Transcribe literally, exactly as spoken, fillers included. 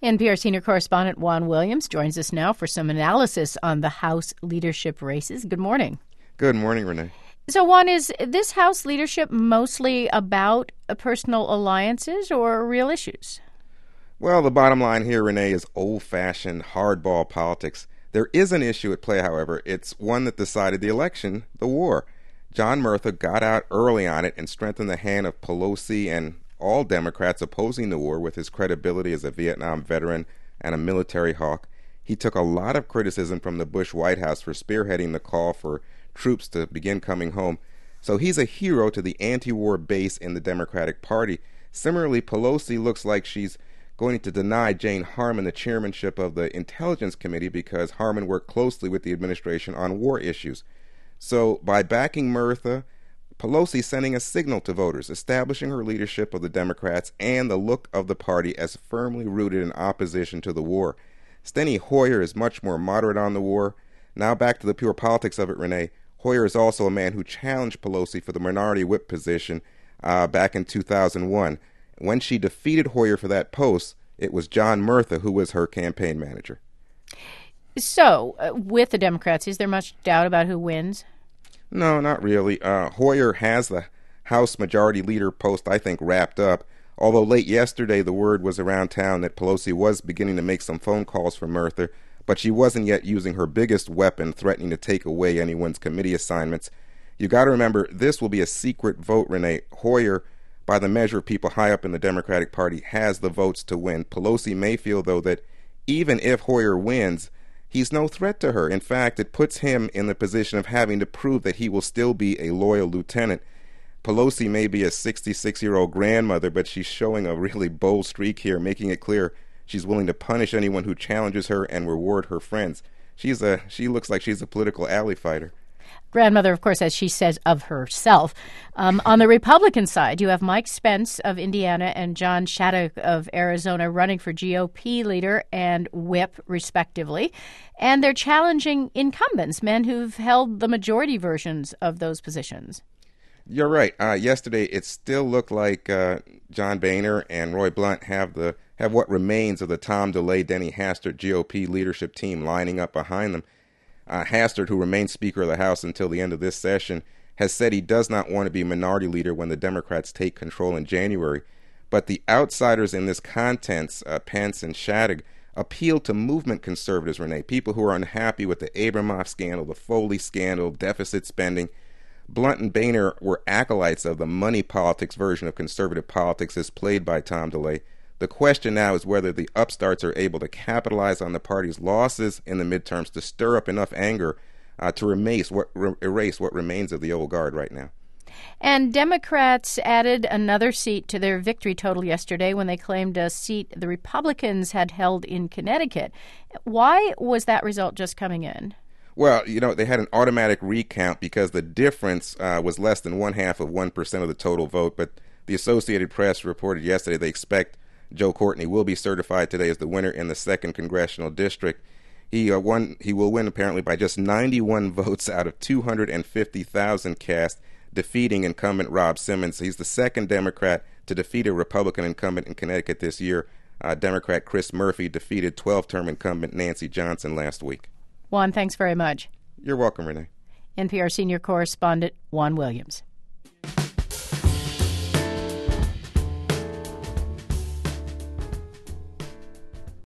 N P R senior correspondent Juan Williams joins us now for some analysis on the House leadership races. Good morning. Good morning, Renee. So, Juan, is this House leadership mostly about personal alliances or real issues? Well, the bottom line here, Renee, is old-fashioned hardball politics. There is an issue at play, however. It's one that decided the election, the war. John Murtha got out early on it and strengthened the hand of Pelosi and all Democrats opposing the war with his credibility as a Vietnam veteran and a military hawk. He took a lot of criticism from the Bush White House for spearheading the call for troops to begin coming home. So he's a hero to the anti-war base in the Democratic Party. Similarly, Pelosi looks like she's going to deny Jane Harman the chairmanship of the Intelligence Committee because Harman worked closely with the administration on war issues. So by backing Murtha, Pelosi sending a signal to voters, establishing her leadership of the Democrats and the look of the party as firmly rooted in opposition to the war. Steny Hoyer is much more moderate on the war. Now back to the pure politics of it, Renee. Hoyer is also a man who challenged Pelosi for the minority whip position uh, back in two thousand one. When she defeated Hoyer for that post, it was John Murtha who was her campaign manager. So, uh, with the Democrats, is there much doubt about who wins? No, not really. Uh, Hoyer has the House Majority Leader post, I think, wrapped up. Although late yesterday, the word was around town that Pelosi was beginning to make some phone calls for Murtha, but she wasn't yet using her biggest weapon, threatening to take away anyone's committee assignments. You got to remember, this will be a secret vote, Renee. Hoyer, by the measure of people high up in the Democratic Party, has the votes to win. Pelosi may feel, though, that even if Hoyer wins, he's no threat to her. In fact, it puts him in the position of having to prove that he will still be a loyal lieutenant. Pelosi may be a sixty-six-year-old grandmother, but she's showing a really bold streak here, making it clear she's willing to punish anyone who challenges her and reward her friends. She's a she looks like she's a political alley fighter. Grandmother, of course, as she says of herself. Um, on the Republican side, you have Mike Spence of Indiana and John Shattuck of Arizona running for G O P leader and whip, respectively. And they're challenging incumbents, men who've held the majority versions of those positions. You're right. Uh, yesterday, it still looked like uh, John Boehner and Roy Blunt have the have what remains of the Tom DeLay, Denny Hastert G O P leadership team lining up behind them. Uh, Hastert, who remains Speaker of the House until the end of this session, has said he does not want to be minority leader when the Democrats take control in January. But the outsiders in this contest, uh, Pence and Shattuck, appeal to movement conservatives, Renee, people who are unhappy with the Abramoff scandal, the Foley scandal, deficit spending. Blunt and Boehner were acolytes of the money politics version of conservative politics as played by Tom DeLay. The question now is whether the upstarts are able to capitalize on the party's losses in the midterms to stir up enough anger uh, to erase what, re- erase what remains of the old guard right now. And Democrats added another seat to their victory total yesterday when they claimed a seat the Republicans had held in Connecticut. Why was that result just coming in? Well, you know, they had an automatic recount because the difference uh, was less than one half of one percent of the total vote. But the Associated Press reported yesterday they expect Joe Courtney will be certified today as the winner in the second congressional district. He uh, won. He will win apparently by just ninety-one votes out of two hundred fifty thousand cast, defeating incumbent Rob Simmons. He's the second Democrat to defeat a Republican incumbent in Connecticut this year. Uh, Democrat Chris Murphy defeated twelve-term incumbent Nancy Johnson last week. Juan, thanks very much. You're welcome, Renee. N P R senior correspondent Juan Williams.